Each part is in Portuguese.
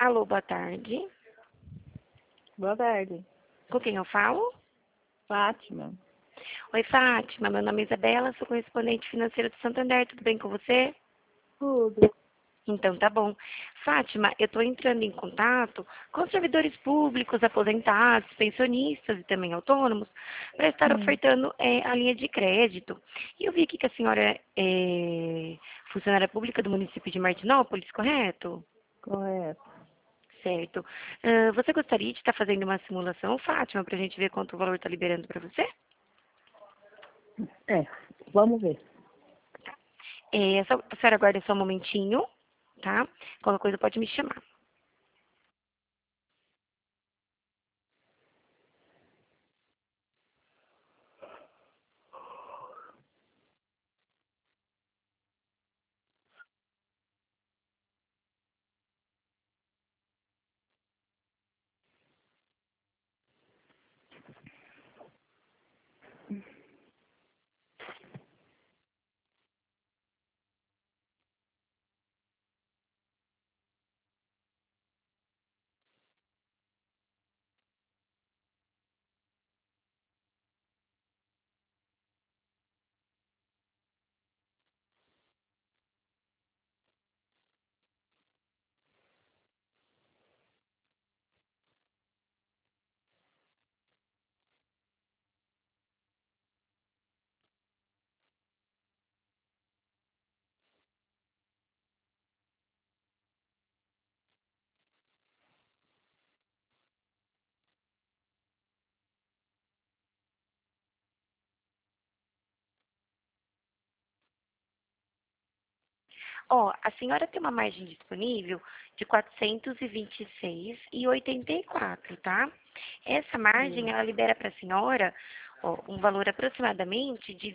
Alô, boa tarde. Boa tarde. Com quem eu falo? Fátima. Oi, Fátima. Meu nome é Isabela, sou correspondente financeira do Santander. Tudo bem com você? Tudo. Então, tá bom. Fátima, eu estou entrando em contato com servidores públicos, aposentados, pensionistas e também autônomos para estar ofertando a linha de crédito. E eu vi aqui que a senhora é funcionária pública do município de Martinópolis, correto? Correto. Certo. Você gostaria de estar fazendo uma simulação, Fátima, para a gente ver quanto o valor está liberando para você? Vamos ver. A senhora aguarda só um momentinho, tá? Qualquer coisa pode me chamar. Ó, a senhora tem uma margem disponível de 426,84, tá? Essa margem, ela libera para a senhora, ó, um valor aproximadamente de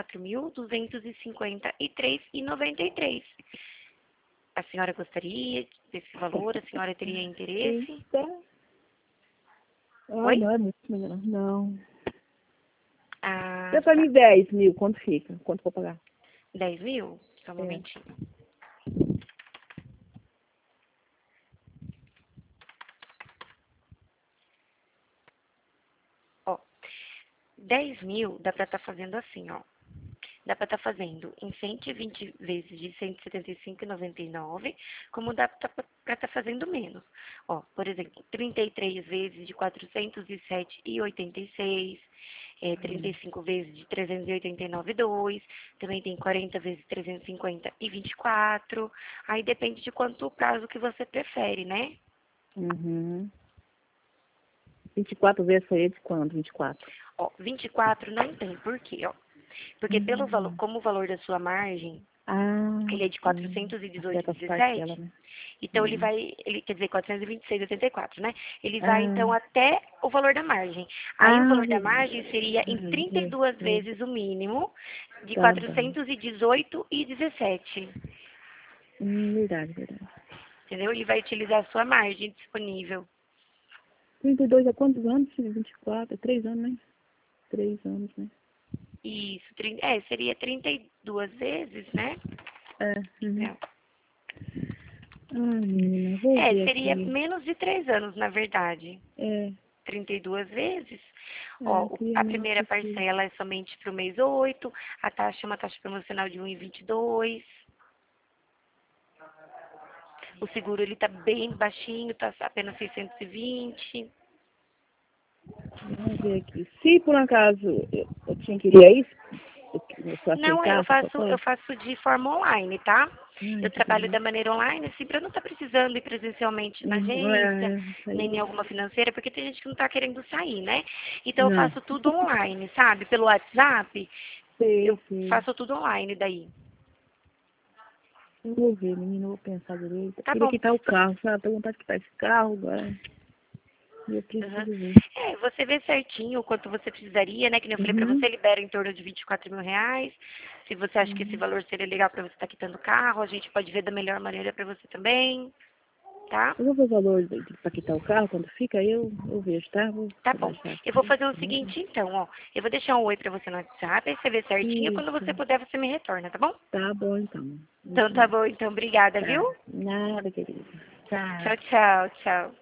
24.253,93. A senhora gostaria desse valor? A senhora teria interesse? Eita. Oi? Não é muito melhor. Não. Ah, Você fala tá. em 10 mil, quanto fica? Quanto vou pagar? 10 mil? Só um É. momentinho. Ó, 10 mil dá para estar fazendo assim, ó. Dá para estar fazendo em 120 vezes de 175,99, como dá para estar fazendo menos. Ó, por exemplo, 33 vezes de 407,86, 35 vezes de 389,2, também tem 40 vezes 350,24. Aí depende de quanto o prazo que você prefere, né? 24 vezes foi de quanto? 24. Ó, 24 não tem, por quê, ó? Porque pelo valor, como o valor da sua margem, ele é de Acerta as parcelas, 418,17, né? então ele quer dizer 426,84, né? Ele vai Ah, então até o valor da margem. Aí o valor da verdade. margem seria em 32 vezes o mínimo de Tá bom. 418,17. Verdade, verdade. Entendeu? Ele vai utilizar a sua margem disponível. 32 é quantos anos, filho? 24, é 3 anos, né? 3 anos, né? Isso, seria 32 vezes, né? É. É. Menina, vou ver Seria aqui. menos de 3 anos, na verdade. É, 32 vezes. Ó, queria a mesmo primeira assistir. parcela é somente para o mês 8, a taxa é uma taxa promocional de 1,22. O seguro ele tá bem baixinho, tá apenas 620. Vamos ver aqui. Se por acaso eu tinha que ir, é isso? Eu Não, eu aceitar essa faço, proposta? de forma online, tá? Ai, Eu que trabalho da delícia. maneira online, assim, para não estar precisando ir presencialmente na agência, Isso nem em aí. alguma financeira, porque tem gente que não está querendo sair, né? Então eu Não. faço tudo online, sabe? Pelo WhatsApp, eu Sei, sei. faço tudo online daí. Eu vou ver, menina, eu vou pensar direito. Tá Queria bom. quitar o carro, sabe? Tô com vontade de quitar esse carro agora. E eu Uhum. preciso ver. Você vê certinho o quanto você precisaria, né? Que nem eu falei pra Uhum. você, libera em torno de 24 mil reais. Se você acha que esse Uhum. valor seria legal pra você estar quitando o carro, a gente pode ver da melhor maneira pra você também. tá? Eu vou ver o valor para quitar o carro, quando fica, aí eu vejo, tá? Tá bom. Eu vou fazer o seguinte, então, ó. Eu vou deixar um oi pra você no WhatsApp, aí você vê certinho. Quando você Isso. puder, você me retorna, tá bom? Tá bom, então. Então tá bom, então. Obrigada, viu? Tá. Nada, querida. Tchau. Tchau, tchau, tchau.